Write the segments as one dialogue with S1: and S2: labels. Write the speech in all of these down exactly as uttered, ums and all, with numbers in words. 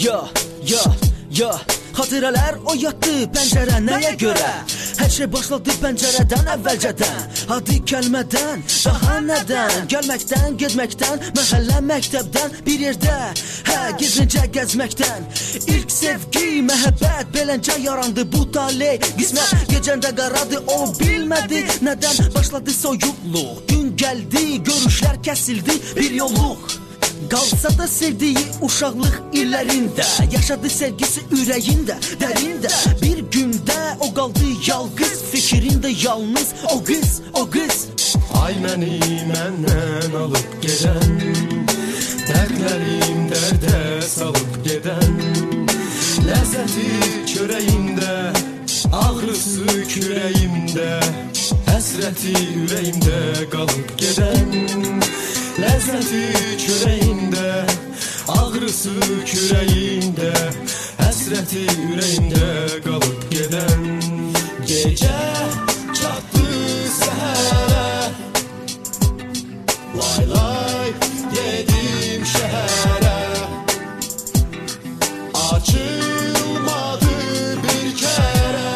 S1: Ya, ya, ya. Xatirələr oyatdı pəncərə nəyə görə? Hər şey başladı pəncərədən əvvəlcədən. Hadi kəlmədən, daha nədən? Gəlməkdən, getməkdən, məhəllə məktəbdən, bir yerdə, hə, gizlincə gəzməkdən. İlk sevgi, məhəbbət, beləncə yarandı bu taley. Qismət gecəndə qaradı, o bilmədi nədən başladı soyuqluq. Gün gəldi, görüşlər kəsildi, bir yolluq. Qalsa da sevdiyi uşaqlıq illərində, yaşadı sevgisi ürəyində, dərində. Bir gündə o qaldı yalqız, fikrində yalnız o qız, o qız.
S2: Ay məni məndən alıb gedən, dərdlərim dərdə salıb gedən. Ləzzəti çörəyimdə, ağrısı kürəyimdə, həsrəti ürəyimdə qalıb gedən. Ləzzəti çörəyimdə, ağrısı kürəyimdə, həsrəti ürəyimdə qalıb gedən. Gecə çatdı səhərə, lay lay yedim şəhərə. Açılmadı bir kərə,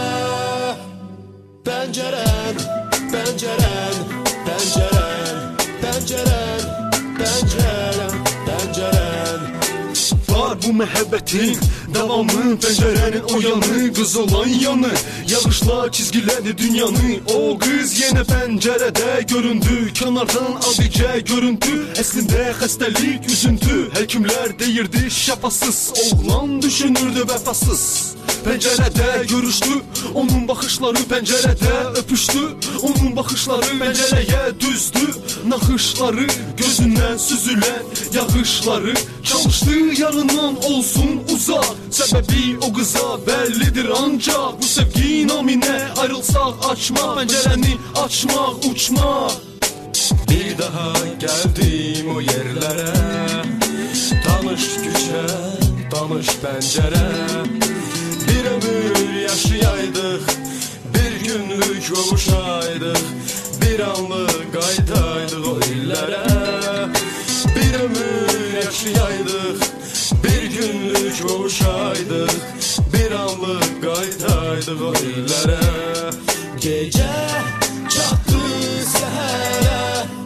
S2: pəncərən, pəncərən, pəncərən, pəncərən, pəncərən, pəncərən.
S3: Var bu məhəbbətin davamı, pəncərənin o yanı, qız olan yanı. Yağışlar çizgilədi dünyanı, o qız yenə pəncərədə göründü. Kənardan adicə görüntü, əslində xəstəlik üzüntü. Həkimlər deyirdi şəfasız, oğlan düşünürdü vəfasız. Pəncərədə görüşdü, onun baxışları pəncərədə öpüşdü. Onun baxışları pəncərəyə düzdü, naxışları gözündən süzülən yağışları. Çalışdı yarından olsun uzaq, səbəbi o qıza bəllidir ancaq. Bu sevgi naminə ayrılsaq açmaq, pəncərəni açmaq, uçmaq.
S2: Bir daha gəldim o yerlərə, tanış küçə, tanış pəncərə. Bir ömür yaşayaydıq, bir günlük qovuşaydıq, bir anlıq qayıdaydıq o illərə. Bir ömür yaşayaydıq, bir günlük qovuşaydıq, bir anlıq qayıdaydıq o illərə. Gecə çatdı səhərə,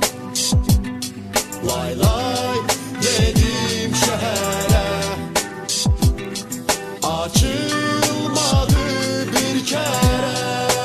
S2: lay lay yedim şəhərə. Açılmadı bir kərə,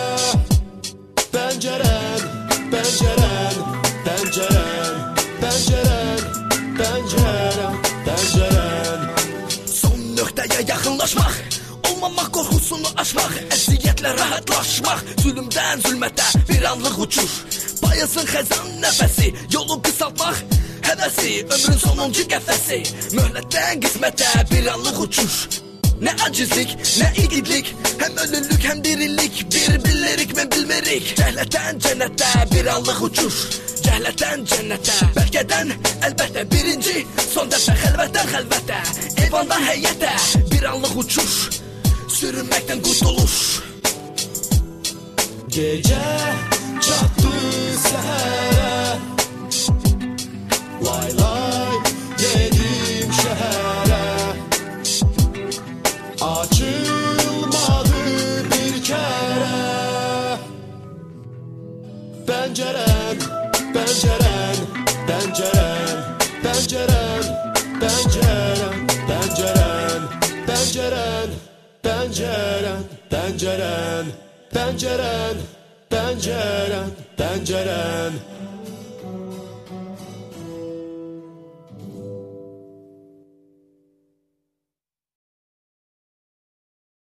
S2: pəncərən, pəncərən, pəncərən, pəncərən, pəncərən, pəncərən.
S1: Son nöqtəyə yaxınlaşmaq, olmamaq qorxusunu aşmaq, əziyyətlə rahatlaşmaq, zülümdən zülmətə bir anlıq uçuş. Bayasın xəzan nəfəsi, yolu qısaltmaq həvəsi, ömrün sonuncu qəfəsi. Möhlətdən qismətə bir anlıq uçuş. Nə acizlik, nə igidlik, həm ölülük, həm dirilik. Bir bilirik, mən bilmirik. Cəhlətdən cənnətə bir anlıq uçuş. Cəhlətdən cənnətə, bəlkədən əlbəttə. Birinci, son dəfə xəlvətdən xəlvətə, eyvandan həyətə bir anlıq uçuş, sürünməkdən qurtuluş.
S2: Gecə çatdı səhərə, lay lay yedim şəhərə. Açılmadı bir kərə, pəncərən, pəncərən, pəncərən, pəncərən, pəncərən, pəncərən, pəncərən, pəncərən, pəncərən, pəncərən, pəncərən, pəncərən.